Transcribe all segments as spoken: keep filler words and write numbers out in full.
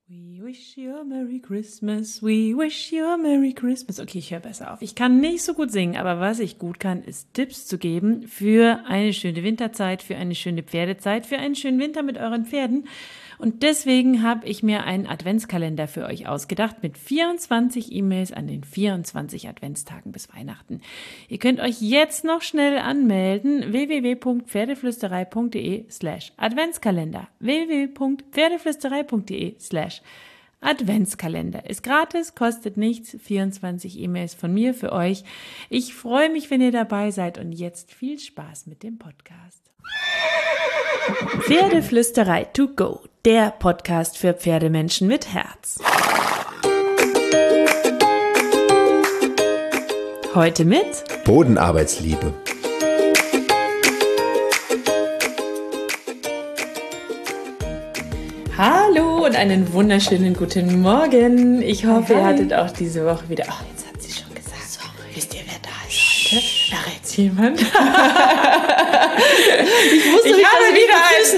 We wish you a Merry Christmas, we wish you a Merry Christmas. Okay, ich höre besser auf. Ich kann nicht so gut singen, aber was ich gut kann, ist Tipps zu geben für eine schöne Winterzeit, für eine schöne Pferdezeit, für einen schönen Winter mit euren Pferden. Und deswegen habe ich mir einen Adventskalender für euch ausgedacht mit vierundzwanzig E-Mails an den vierundzwanzig Adventstagen bis Weihnachten. Ihr könnt euch jetzt noch schnell anmelden. w w w punkt pferdeflüsterei punkt d e slash Adventskalender. w w w punkt pferdeflüsterei punkt d e slash Adventskalender. Ist gratis, kostet nichts. vierundzwanzig E-Mails von mir für euch. Ich freue mich, wenn ihr dabei seid und jetzt viel Spaß mit dem Podcast. Pferdeflüsterei to go, der Podcast für Pferdemenschen mit Herz. Heute mit Bodenarbeitsliebe. Hallo und einen wunderschönen guten Morgen. Ich hoffe, Hi. ihr hattet auch diese Woche wieder... Ach, jetzt hat sie schon gesagt. Sorry. Wisst ihr, wer da ist heute? Ach, jetzt jemand? Ich wusste Ich nicht, habe dass ich wieder begrüßen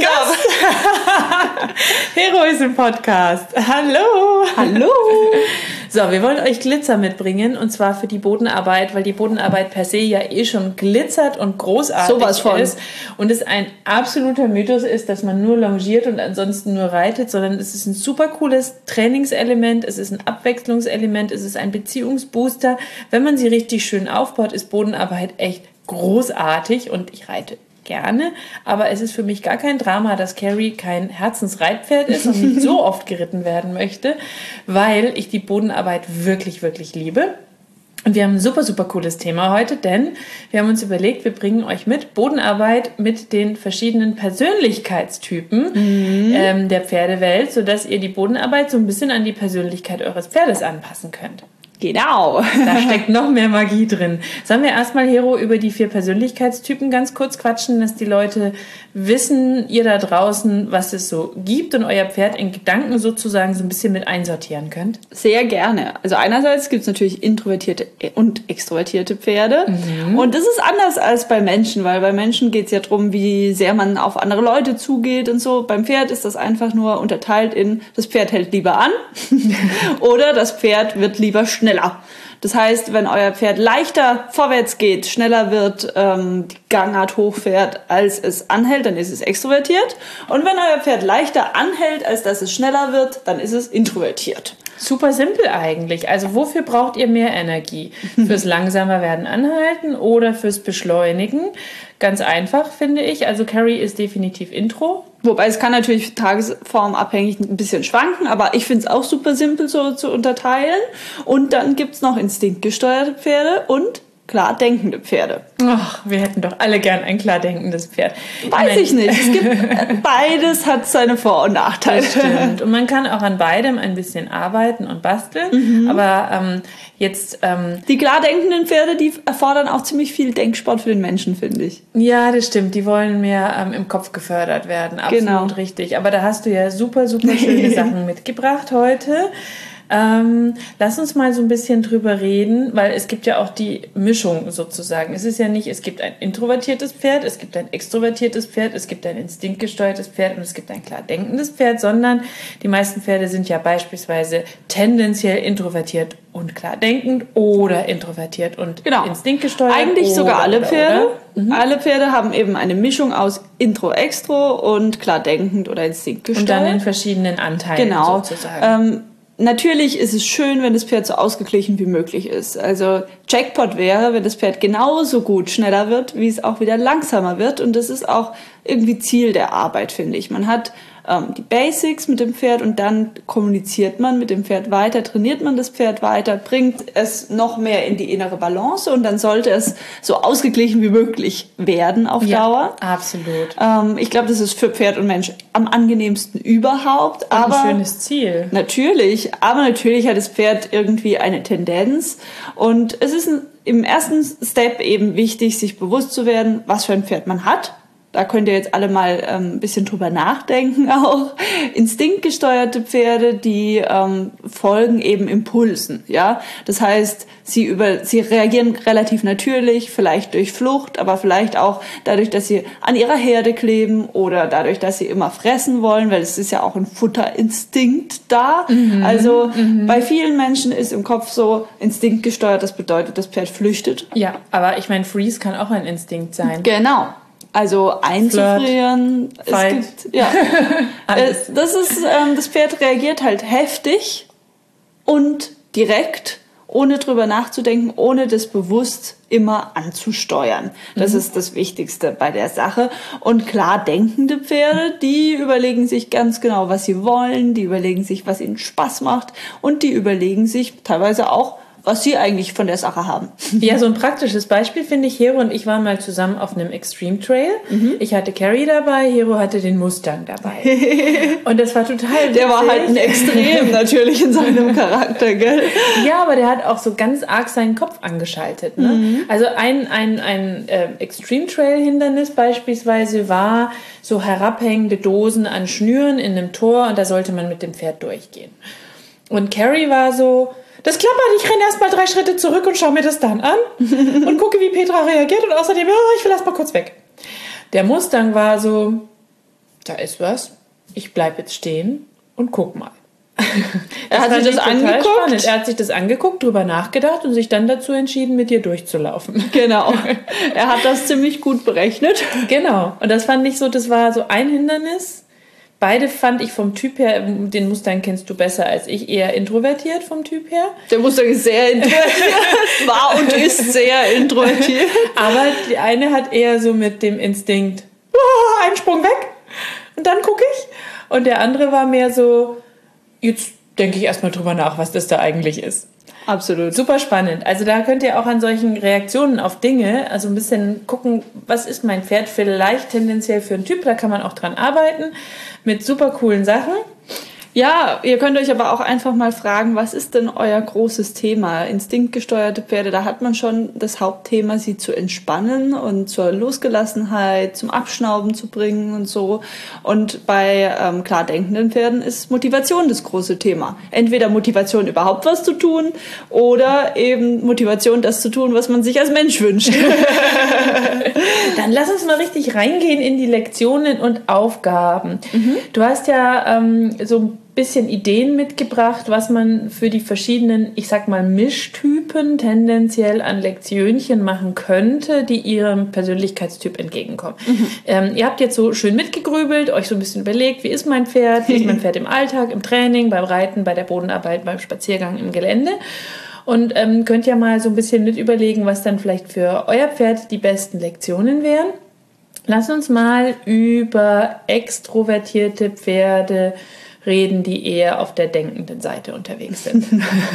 einen Gast. Hero ist im Podcast. Hallo. Hallo. So, wir wollen euch Glitzer mitbringen und zwar für die Bodenarbeit, weil die Bodenarbeit per se ja eh schon glitzert und großartig Sowas von. ist und es ein absoluter Mythos ist, dass man nur longiert und ansonsten nur reitet, sondern es ist ein super cooles Trainingselement, es ist ein Abwechslungselement, es ist ein Beziehungsbooster. Wenn man sie richtig schön aufbaut, ist Bodenarbeit echt großartig und ich reite gerne, aber es ist für mich gar kein Drama, dass Carrie kein Herzensreitpferd ist und nicht so oft geritten werden möchte, weil ich die Bodenarbeit wirklich, wirklich liebe. Und wir haben ein super, super cooles Thema heute, denn wir haben uns überlegt, wir bringen euch mit Bodenarbeit mit den verschiedenen Persönlichkeitstypen mhm. ähm, der Pferdewelt, sodass ihr die Bodenarbeit so ein bisschen an die Persönlichkeit eures Pferdes anpassen könnt. Genau. Da steckt noch mehr Magie drin. Sollen wir erstmal, Hero, über die vier Persönlichkeitstypen ganz kurz quatschen, dass die Leute wissen, ihr da draußen, was es so gibt und euer Pferd in Gedanken sozusagen so ein bisschen mit einsortieren könnt? Sehr gerne. Also einerseits gibt es natürlich introvertierte und extrovertierte Pferde. Mhm. Und das ist anders als bei Menschen, weil bei Menschen geht es ja darum, wie sehr man auf andere Leute zugeht und so. Beim Pferd ist das einfach nur unterteilt in, das Pferd hält lieber an oder das Pferd wird lieber schneller. Das heißt, wenn euer Pferd leichter vorwärts geht, schneller wird, ähm, die Gangart hochfährt, als es anhält, dann ist es extrovertiert. Und wenn euer Pferd leichter anhält, als dass es schneller wird, dann ist es introvertiert. Super simpel eigentlich. Also wofür braucht ihr mehr Energie? Fürs langsamer werden anhalten oder fürs Beschleunigen? Ganz einfach, finde ich. Also Carrie ist definitiv Intro. Wobei es kann natürlich tagesformabhängig ein bisschen schwanken, aber ich finde es auch super simpel so zu unterteilen. Und dann gibt es noch instinktgesteuerte Pferde und klar denkende Pferde. Ach, wir hätten doch alle gern ein klar denkendes Pferd. Weiß ich nicht. Es gibt, beides hat seine Vor- und Nachteile. Das stimmt. Und man kann auch an beidem ein bisschen arbeiten und basteln. Mhm. Aber ähm, jetzt... Ähm, die klar denkenden Pferde, die erfordern auch ziemlich viel Denksport für den Menschen, finde ich. Ja, das stimmt. Die wollen mehr ähm, im Kopf gefördert werden. Absolut genau. Richtig. Aber da hast du ja super, super schöne Sachen mitgebracht heute. Ähm, lass uns mal so ein bisschen drüber reden, weil es gibt ja auch die Mischung sozusagen. Es ist ja nicht, es gibt ein introvertiertes Pferd, es gibt ein extrovertiertes Pferd, es gibt ein instinktgesteuertes Pferd und es gibt ein klar denkendes Pferd, sondern die meisten Pferde sind ja beispielsweise tendenziell introvertiert und klar denkend oder introvertiert und genau. instinktgesteuert. Eigentlich oder, sogar alle oder, Pferde. Oder? Mhm. Alle Pferde haben eben eine Mischung aus intro, extro und klar denkend oder instinktgesteuert. Und dann in verschiedenen Anteilen genau. sozusagen. Ähm, Natürlich ist es schön, wenn das Pferd so ausgeglichen wie möglich ist. Also Jackpot wäre, wenn das Pferd genauso gut schneller wird, wie es auch wieder langsamer wird. Und das ist auch irgendwie Ziel der Arbeit, finde ich. Man hat ähm, die Basics mit dem Pferd und dann kommuniziert man mit dem Pferd weiter, trainiert man das Pferd weiter, bringt es noch mehr in die innere Balance und dann sollte es so ausgeglichen wie möglich werden auf ja, Dauer. Absolut. Ähm, ich glaube, das ist für Pferd und Mensch am angenehmsten überhaupt. Und aber ein schönes Ziel. Natürlich, aber natürlich hat das Pferd irgendwie eine Tendenz und es ist ein, im ersten Step eben wichtig, sich bewusst zu werden, was für ein Pferd man hat. da könnt ihr jetzt alle mal ähm, ein bisschen drüber nachdenken auch. Instinktgesteuerte Pferde, die ähm, folgen eben Impulsen, ja. Das heißt, sie über, sie reagieren relativ natürlich, vielleicht durch Flucht, aber vielleicht auch dadurch, dass sie an ihrer Herde kleben oder dadurch, dass sie immer fressen wollen, weil es ist ja auch ein Futterinstinkt da. Mhm. Also mhm. bei vielen Menschen ist im Kopf so instinktgesteuert, das bedeutet, das Pferd flüchtet. Ja, aber ich meine, Freeze kann auch ein Instinkt sein. Genau. Also einzufrieren, Flirt, es gibt, ja, das ist, ähm, das Pferd reagiert halt heftig und direkt, ohne drüber nachzudenken, ohne das bewusst immer anzusteuern. Das mhm. ist das Wichtigste bei der Sache. Und klar denkende Pferde, die überlegen sich ganz genau, was sie wollen, die überlegen sich, was ihnen Spaß macht und die überlegen sich teilweise auch, was sie eigentlich von der Sache haben. Ja, so ein praktisches Beispiel finde ich, Hero und ich waren mal zusammen auf einem Extreme Trail. Mhm. Ich hatte Carrie dabei, Hero hatte den Mustang dabei. Und das war total witzig. Der war halt ein Extrem natürlich in seinem Charakter, gell? Ja, aber der hat auch so ganz arg seinen Kopf angeschaltet. Ne? Mhm. Also ein, ein, ein äh, Extreme Trail Hindernis beispielsweise war so herabhängende Dosen an Schnüren in einem Tor und da sollte man mit dem Pferd durchgehen. Und Carrie war so, das klappert, ich renne erst mal drei Schritte zurück und schaue mir das dann an und gucke, wie Petra reagiert und außerdem, oh, ich will erst mal kurz weg. Der Mustang war so, da ist was, ich bleib jetzt stehen und guck mal. Er hat sich das angeguckt? Spannend. Er hat sich das angeguckt, drüber nachgedacht und sich dann dazu entschieden, mit dir durchzulaufen. Genau. Er hat das ziemlich gut berechnet. Genau. Und das fand ich so, das war so ein Hindernis. Beide fand ich vom Typ her, den Mustang kennst du besser als ich, eher introvertiert vom Typ her. Der Mustang ist sehr introvertiert, war und ist sehr introvertiert. Aber die eine hat eher so mit dem Instinkt, oh, einen Sprung weg und dann gucke ich. Und der andere war mehr so, jetzt denke ich erstmal drüber nach, was das da eigentlich ist. Absolut. Super spannend. Also da könnt ihr auch an solchen Reaktionen auf Dinge, also ein bisschen gucken, was ist mein Pferd vielleicht tendenziell für ein Typ, da kann man auch dran arbeiten, mit super coolen Sachen. Ja, ihr könnt euch aber auch einfach mal fragen, was ist denn euer großes Thema? Instinktgesteuerte Pferde, da hat man schon das Hauptthema, sie zu entspannen und zur Losgelassenheit, zum Abschnauben zu bringen und so. Und bei ähm, klar denkenden Pferden ist Motivation das große Thema. Entweder Motivation, überhaupt was zu tun oder eben Motivation, das zu tun, was man sich als Mensch wünscht. Dann lass uns mal richtig reingehen in die Lektionen und Aufgaben. Mhm. Du hast ja ähm, so ein bisschen Ideen mitgebracht, was man für die verschiedenen, ich sag mal, Mischtypen tendenziell an Lektionchen machen könnte, die ihrem Persönlichkeitstyp entgegenkommen. Mhm. Ähm, ihr habt jetzt so schön mitgegrübelt, euch so ein bisschen überlegt, wie ist mein Pferd, wie ist mein Pferd im Alltag, im Training, beim Reiten, bei der Bodenarbeit, beim Spaziergang im Gelände. Und ähm, könnt ja mal so ein bisschen mit überlegen, was dann vielleicht für euer Pferd die besten Lektionen wären. Lass uns mal über extrovertierte Pferde reden, die eher auf der denkenden Seite unterwegs sind.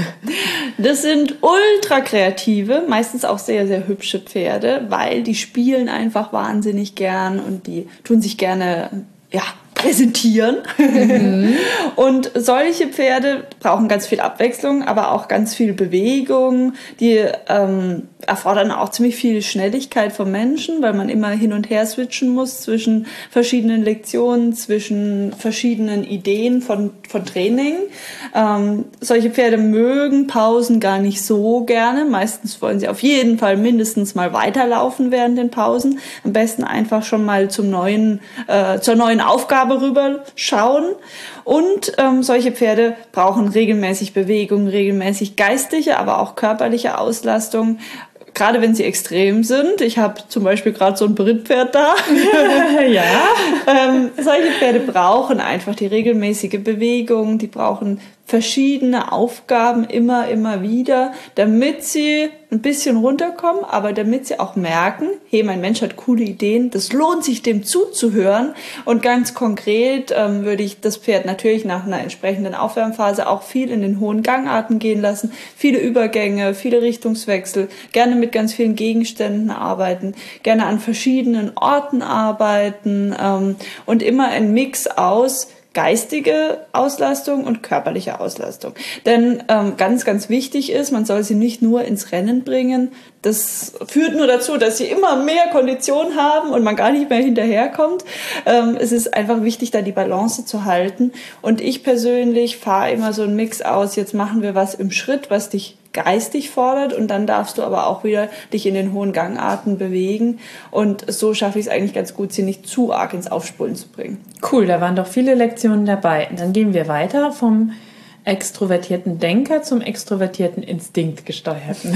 Das sind ultra kreative, meistens auch sehr, sehr hübsche Pferde, weil die spielen einfach wahnsinnig gern und die tun sich gerne, ja, präsentieren. Mhm. Und solche Pferde brauchen ganz viel Abwechslung, aber auch ganz viel Bewegung. Die ähm, erfordern auch ziemlich viel Schnelligkeit vom Menschen, weil man immer hin und her switchen muss zwischen verschiedenen Lektionen, zwischen verschiedenen Ideen von, von Training. Ähm, solche Pferde mögen Pausen gar nicht so gerne. Meistens wollen sie auf jeden Fall mindestens mal weiterlaufen während den Pausen. Am besten einfach schon mal zum neuen, äh, zur neuen Aufgabe rüber schauen. Und ähm, solche Pferde brauchen regelmäßig Bewegung, regelmäßig geistige, aber auch körperliche Auslastung. Gerade wenn sie extrem sind. Ich habe zum Beispiel gerade so ein Brittpferd da. Ja. ähm, solche Pferde brauchen einfach die regelmäßige Bewegung. Die brauchen verschiedene Aufgaben immer, immer wieder, damit sie ein bisschen runterkommen, aber damit sie auch merken, hey, mein Mensch hat coole Ideen, das lohnt sich, dem zuzuhören. Und ganz konkret ähm, würde ich das Pferd natürlich nach einer entsprechenden Aufwärmphase auch viel in den hohen Gangarten gehen lassen, viele Übergänge, viele Richtungswechsel, gerne mit ganz vielen Gegenständen arbeiten, gerne an verschiedenen Orten arbeiten ähm, und immer ein Mix aus geistige Auslastung und körperliche Auslastung. Denn ähm, ganz, ganz wichtig ist, man soll sie nicht nur ins Rennen bringen. Das führt nur dazu, dass sie immer mehr Kondition haben und man gar nicht mehr hinterherkommt. Ähm, es ist einfach wichtig, da die Balance zu halten. Und ich persönlich fahre immer so einen Mix aus, jetzt machen wir was im Schritt, was dich geistig fordert und dann darfst du aber auch wieder dich in den hohen Gangarten bewegen und so schaffe ich es eigentlich ganz gut, sie nicht zu arg ins Aufspulen zu bringen. Cool, da waren doch viele Lektionen dabei. Dann gehen wir weiter vom extrovertierten Denker zum extrovertierten Instinktgesteuerten.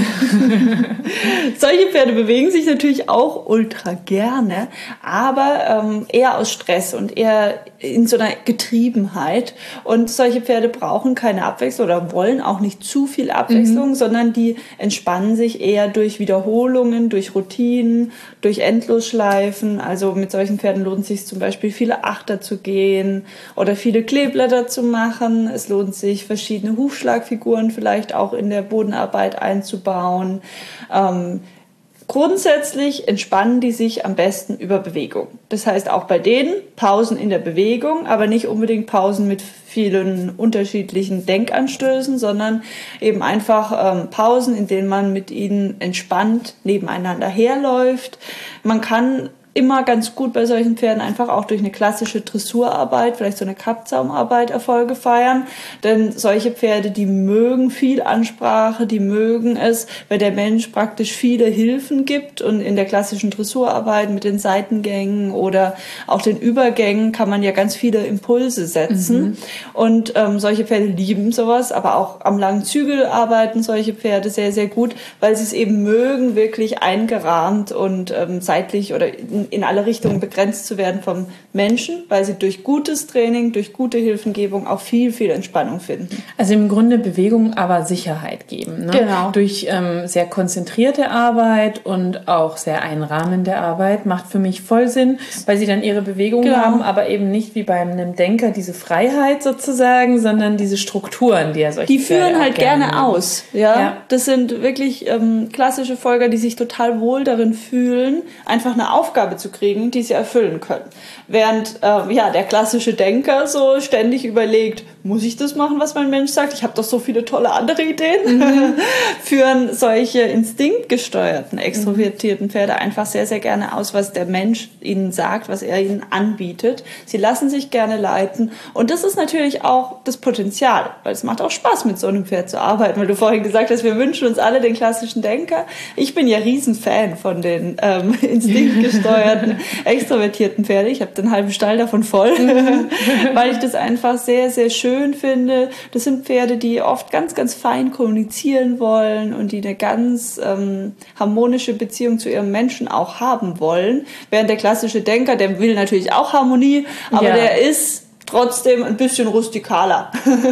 Solche Pferde bewegen sich natürlich auch ultra gerne, aber ähm, eher aus Stress und eher in so einer Getriebenheit. Und solche Pferde brauchen keine Abwechslung oder wollen auch nicht zu viel Abwechslung, mhm. sondern die entspannen sich eher durch Wiederholungen, durch Routinen, durch Endlosschleifen. Also mit solchen Pferden lohnt es sich zum Beispiel, viele Achter zu gehen oder viele Kleeblätter zu machen. Es lohnt sich, verschiedene Hufschlagfiguren vielleicht auch in der Bodenarbeit einzubauen. Ähm, grundsätzlich entspannen die sich am besten über Bewegung. Das heißt auch bei denen Pausen in der Bewegung, aber nicht unbedingt Pausen mit vielen unterschiedlichen Denkanstößen, sondern eben einfach ähm, Pausen, in denen man mit ihnen entspannt nebeneinander herläuft. Man kann immer ganz gut bei solchen Pferden einfach auch durch eine klassische Dressurarbeit, vielleicht so eine Kappzaumarbeit Erfolge feiern. Denn solche Pferde, die mögen viel Ansprache, die mögen es, wenn der Mensch praktisch viele Hilfen gibt. Und in der klassischen Dressurarbeit mit den Seitengängen oder auch den Übergängen kann man ja ganz viele Impulse setzen. Mhm. Und ähm, solche Pferde lieben sowas, aber auch am langen Zügel arbeiten solche Pferde sehr, sehr gut, weil sie es eben mögen, wirklich eingerahmt und ähm, seitlich oder in alle Richtungen begrenzt zu werden vom Menschen, weil sie durch gutes Training, durch gute Hilfengebung auch viel, viel Entspannung finden. Also im Grunde Bewegung, aber Sicherheit geben. Ne? Genau. Durch ähm, sehr konzentrierte Arbeit und auch sehr einrahmende Arbeit macht für mich voll Sinn, weil sie dann ihre Bewegung genau. haben, aber eben nicht wie bei einem Denker diese Freiheit sozusagen, sondern diese Strukturen, die er solche Die führen halt gerne, gerne aus. Ja? ja, das sind wirklich ähm, klassische Folger, die sich total wohl darin fühlen, einfach eine Aufgabe zu kriegen, die sie erfüllen können. Während äh, ja, der klassische Denker so ständig überlegt, muss ich das machen, was mein Mensch sagt? Ich habe doch so viele tolle andere Ideen. Mhm. Führen solche instinktgesteuerten, extrovertierten Pferde einfach sehr, sehr gerne aus, was der Mensch ihnen sagt, was er ihnen anbietet. Sie lassen sich gerne leiten. Und das ist natürlich auch das Potenzial, weil es macht auch Spaß, mit so einem Pferd zu arbeiten. Weil du vorhin gesagt hast, wir wünschen uns alle den klassischen Denker. Ich bin ja Riesenfan von den ähm, instinktgesteuerten, extrovertierten Pferden. Ich habe den halben Stall davon voll, mhm. weil ich das einfach sehr, sehr schön finde. Das sind Pferde, die oft ganz, ganz fein kommunizieren wollen und die eine ganz ähm, harmonische Beziehung zu ihrem Menschen auch haben wollen. Während der klassische Denker, der will natürlich auch Harmonie, aber ja. der ist trotzdem ein bisschen rustikaler.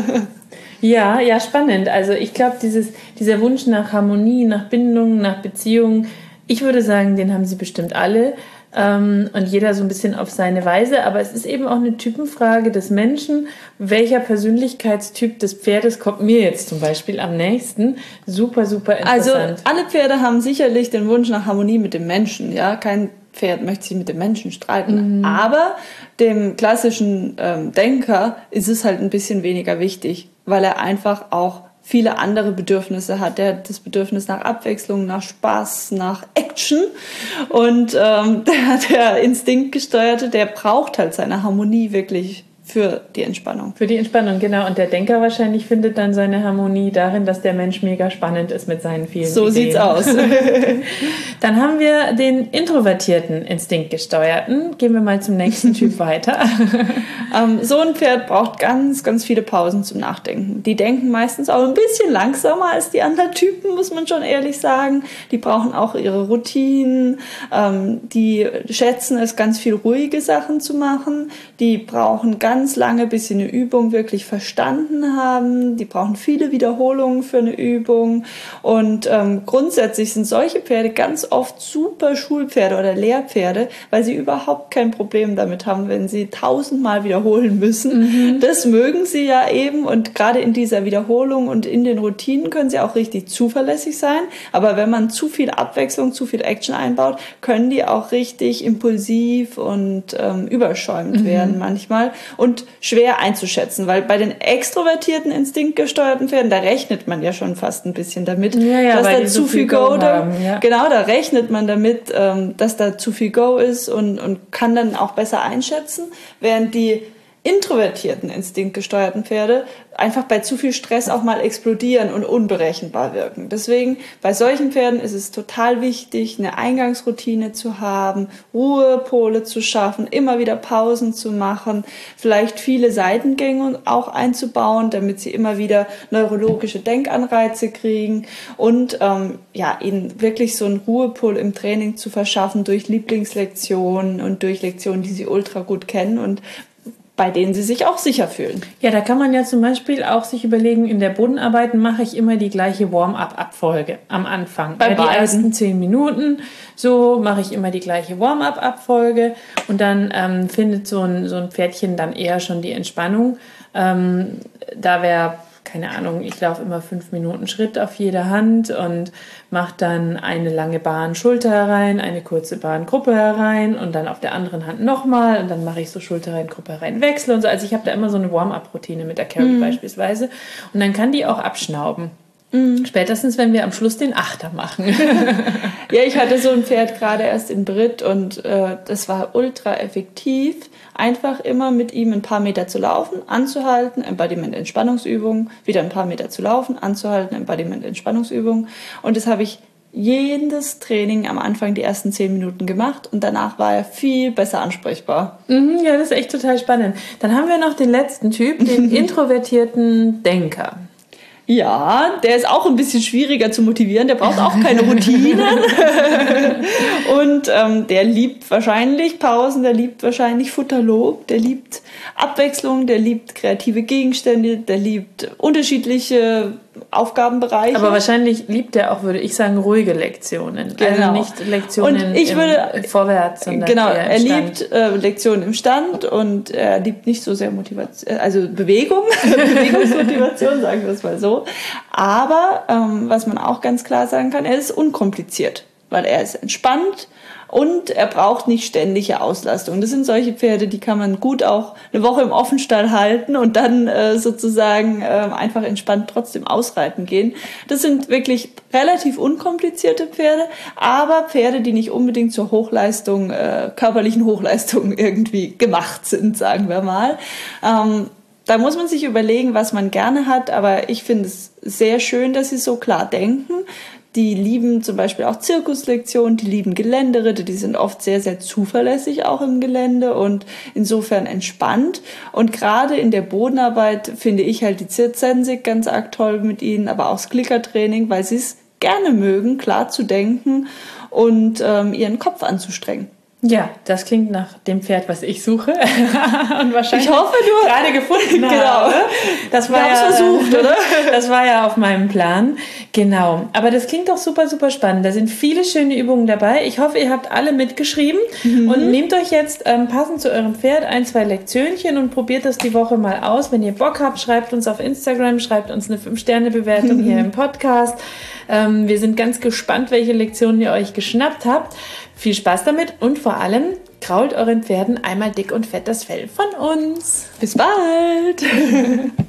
Ja, ja, spannend. Also ich glaube, dieses, dieser Wunsch nach Harmonie, nach Bindung, nach Beziehung, ich würde sagen, den haben sie bestimmt alle. Ähm, und jeder so ein bisschen auf seine Weise, aber es ist eben auch eine Typenfrage des Menschen, welcher Persönlichkeitstyp des Pferdes kommt mir jetzt zum Beispiel am nächsten. Super, super interessant. Also alle Pferde haben sicherlich den Wunsch nach Harmonie mit dem Menschen, ja, kein Pferd möchte sich mit dem Menschen streiten, mhm. aber dem klassischen ähm, Denker ist es halt ein bisschen weniger wichtig, weil er einfach auch viele andere Bedürfnisse hat. Der hat das Bedürfnis nach Abwechslung, nach Spaß, nach Action. Und ähm, der, der Instinktgesteuerte, der braucht halt seine Harmonie wirklich für die Entspannung. Für die Entspannung, genau. Und der Denker wahrscheinlich findet dann seine Harmonie darin, dass der Mensch mega spannend ist mit seinen vielen So Ideen. sieht's aus. Dann haben wir den introvertierten Instinktgesteuerten. Gehen wir mal zum nächsten Typ weiter. Ähm, so ein Pferd braucht ganz, ganz viele Pausen zum Nachdenken. Die denken meistens auch ein bisschen langsamer als die anderen Typen, muss man schon ehrlich sagen. Die brauchen auch ihre Routinen. Ähm, die schätzen es, ganz viel ruhige Sachen zu machen. Die brauchen ganz ganz lange, bis sie eine Übung wirklich verstanden haben. Die brauchen viele Wiederholungen für eine Übung. Und ähm, grundsätzlich sind solche Pferde ganz oft super Schulpferde oder Lehrpferde, weil sie überhaupt kein Problem damit haben, wenn sie tausendmal wiederholen müssen. Mhm. Das mögen sie ja eben. Und gerade in dieser Wiederholung und in den Routinen können sie auch richtig zuverlässig sein. Aber wenn man zu viel Abwechslung, zu viel Action einbaut, können die auch richtig impulsiv und ähm, überschäumt mhm. werden manchmal. Und und schwer einzuschätzen, weil bei den extrovertierten, instinktgesteuerten Pferden, da rechnet man ja schon fast ein bisschen damit, ja, ja, dass da zu so viel Go, Go da, haben, ja. Genau, da rechnet man damit, ähm, dass da zu viel Go ist und, und kann dann auch besser einschätzen, während die introvertierten, instinktgesteuerten Pferde einfach bei zu viel Stress auch mal explodieren und unberechenbar wirken. Deswegen, bei solchen Pferden ist es total wichtig, eine Eingangsroutine zu haben, Ruhepole zu schaffen, immer wieder Pausen zu machen, vielleicht viele Seitengänge auch einzubauen, damit sie immer wieder neurologische Denkanreize kriegen und ähm, ja, ihnen wirklich so einen Ruhepol im Training zu verschaffen durch Lieblingslektionen und durch Lektionen, die sie ultra gut kennen und bei denen sie sich auch sicher fühlen. Ja, da kann man ja zum Beispiel auch sich überlegen, in der Bodenarbeit mache ich immer die gleiche Warm-up-Abfolge am Anfang. Bei ja, die beiden. ersten zehn Minuten, so mache ich immer die gleiche Warm-up-Abfolge und dann ähm, findet so ein, so ein Pferdchen dann eher schon die Entspannung. Ähm, da wäre, keine Ahnung, ich laufe immer fünf Minuten Schritt auf jeder Hand und mache dann eine lange Bahn Schulter herein, eine kurze Bahn Gruppe herein und dann auf der anderen Hand nochmal und dann mache ich so Schulter rein, Gruppe herein, Wechsel und so. Also ich habe da immer so eine Warm-up-Routine mit der Carrie mhm. beispielsweise und dann kann die auch abschnauben. Mhm. Spätestens, wenn wir am Schluss den Achter machen. Ja, ich hatte so ein Pferd gerade erst in Brit und äh, das war ultra effektiv. Einfach immer mit ihm ein paar Meter zu laufen, anzuhalten, Embodiment-Entspannungsübungen, wieder ein paar Meter zu laufen, anzuhalten, Embodiment-Entspannungsübungen. Und das habe ich jedes Training am Anfang die ersten zehn Minuten gemacht und danach war er viel besser ansprechbar. Mhm, ja, das ist echt total spannend. Dann haben wir noch den letzten Typ, den introvertierten Denker. Ja, der ist auch ein bisschen schwieriger zu motivieren, der braucht auch keine Routinen und ähm, der liebt wahrscheinlich Pausen, der liebt wahrscheinlich Futterlob, der liebt Abwechslung, der liebt kreative Gegenstände, der liebt unterschiedliche Aufgabenbereiche. Aber wahrscheinlich liebt er auch, würde ich sagen, ruhige Lektionen. Genau. Also nicht Lektionen und ich im würde, vorwärts, sondern genau, eher im er Stand. liebt äh, Lektionen im Stand und er liebt nicht so sehr Motivation, also Bewegung, Bewegungsmotivation, sagen wir es mal so. Aber ähm, was man auch ganz klar sagen kann, er ist unkompliziert, weil er ist entspannt und er braucht nicht ständige Auslastung. Das sind solche Pferde, die kann man gut auch eine Woche im Offenstall halten und dann äh, sozusagen äh, einfach entspannt trotzdem ausreiten gehen. Das sind wirklich relativ unkomplizierte Pferde, aber Pferde, die nicht unbedingt zur Hochleistung, äh, körperlichen Hochleistung irgendwie gemacht sind, sagen wir mal. Ähm, Da muss man sich überlegen, was man gerne hat, aber ich finde es sehr schön, dass sie so klar denken. Die lieben zum Beispiel auch Zirkuslektionen, die lieben Geländeritte, die sind oft sehr, sehr zuverlässig auch im Gelände und insofern entspannt. Und gerade in der Bodenarbeit finde ich halt die Zirzensik ganz arg toll mit ihnen, aber auch das Klickertraining, weil sie es gerne mögen, klar zu denken und ähm, ihren Kopf anzustrengen. Ja, das klingt nach dem Pferd, was ich suche. Und wahrscheinlich ich hoffe, du gerade gefunden genau. habe. Das war Wir ja, haben es versucht, oder? Das war ja auf meinem Plan. Genau. Aber das klingt doch super, super spannend. Da sind viele schöne Übungen dabei. Ich hoffe, ihr habt alle mitgeschrieben mhm. und nehmt euch jetzt ähm, passend zu eurem Pferd ein, zwei Lektionchen und probiert das die Woche mal aus. Wenn ihr Bock habt, schreibt uns auf Instagram, schreibt uns eine fünf Sterne Bewertung mhm. hier im Podcast. Ähm, wir sind ganz gespannt, welche Lektionen ihr euch geschnappt habt. Viel Spaß damit und vor allem krault euren Pferden einmal dick und fett das Fell von uns. Bis bald!